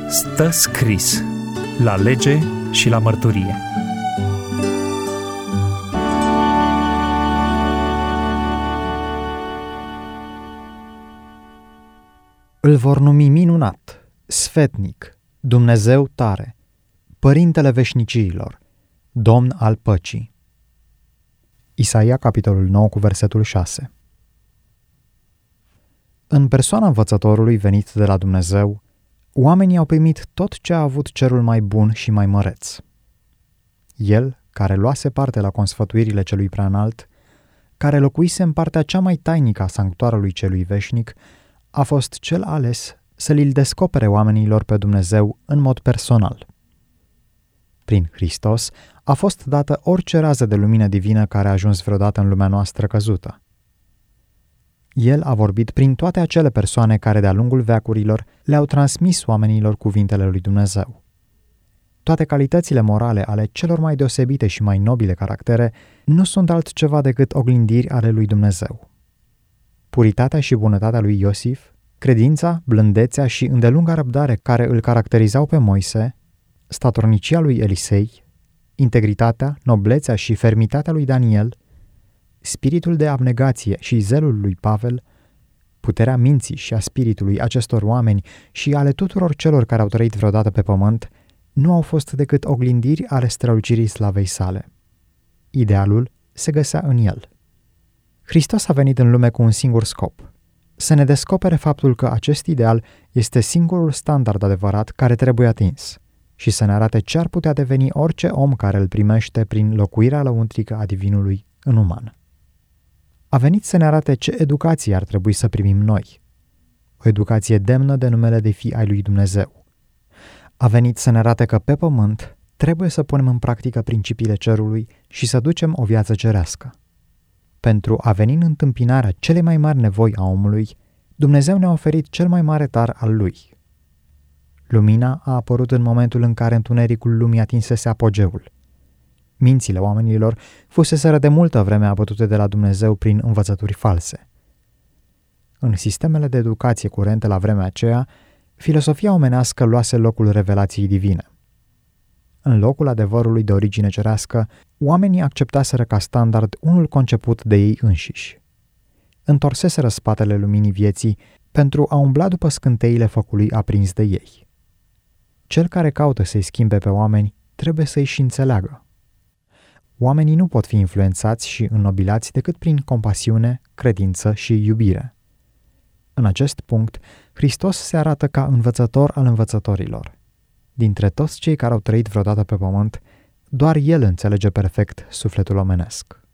Stă scris la lege și la mărturie. Îl vor numi minunat, sfetnic, Dumnezeu tare, Părintele veșniciilor, Domn al păcii. Isaia, capitolul 9, cu versetul 6. În persoana învățătorului venit de la Dumnezeu, oamenii au primit tot ce a avut cerul mai bun și mai măreț. El, care luase parte la consfătuirile celui preanalt, care locuise în partea cea mai tainică a sanctuarului celui veșnic, a fost cel ales să li-l descopere oamenilor pe Dumnezeu în mod personal. Prin Hristos a fost dată orice rază de lumină divină care a ajuns vreodată în lumea noastră căzută. El a vorbit prin toate acele persoane care de-a lungul veacurilor le-au transmis oamenilor cuvintele lui Dumnezeu. Toate calitățile morale ale celor mai deosebite și mai nobile caractere nu sunt altceva decât oglindiri ale lui Dumnezeu. Puritatea și bunătatea lui Iosif, credința, blândețea și îndelunga răbdare care îl caracterizau pe Moise, statornicia lui Elisei, integritatea, noblețea și fermitatea lui Daniel, spiritul de abnegație și zelul lui Pavel, puterea minții și a spiritului acestor oameni și ale tuturor celor care au trăit vreodată pe pământ, nu au fost decât oglindiri ale strălucirii slavei sale. Idealul se găsea în el. Hristos a venit în lume cu un singur scop: să ne descopere faptul că acest ideal este singurul standard adevărat care trebuie atins și să ne arate ce ar putea deveni orice om care îl primește prin locuirea lăuntrică a divinului în uman. A venit să ne arate ce educație ar trebui să primim noi, o educație demnă de numele de fii ai lui Dumnezeu. A venit să ne arate că pe pământ trebuie să punem în practică principiile cerului și să ducem o viață cerească. Pentru a veni în întâmpinarea celei mai mari nevoi a omului, Dumnezeu ne-a oferit cel mai mare dar al lui. Lumina a apărut în momentul în care întunericul lumii atinsese apogeul. Mințile oamenilor fuseseră de multă vreme abătute de la Dumnezeu prin învățături false. În sistemele de educație curente la vremea aceea, filosofia omenească luase locul revelației divine. În locul adevărului de origine cerească, oamenii acceptaseră ca standard unul conceput de ei înșiși. Întorseseră spatele luminii vieții pentru a umbla după scânteile focului aprins de ei. Cel care caută să-i schimbe pe oameni trebuie să-i și înțeleagă. Oamenii nu pot fi influențați și înnobilați decât prin compasiune, credință și iubire. În acest punct, Hristos se arată ca învățător al învățătorilor. Dintre toți cei care au trăit vreodată pe pământ, doar El înțelege perfect sufletul omenesc.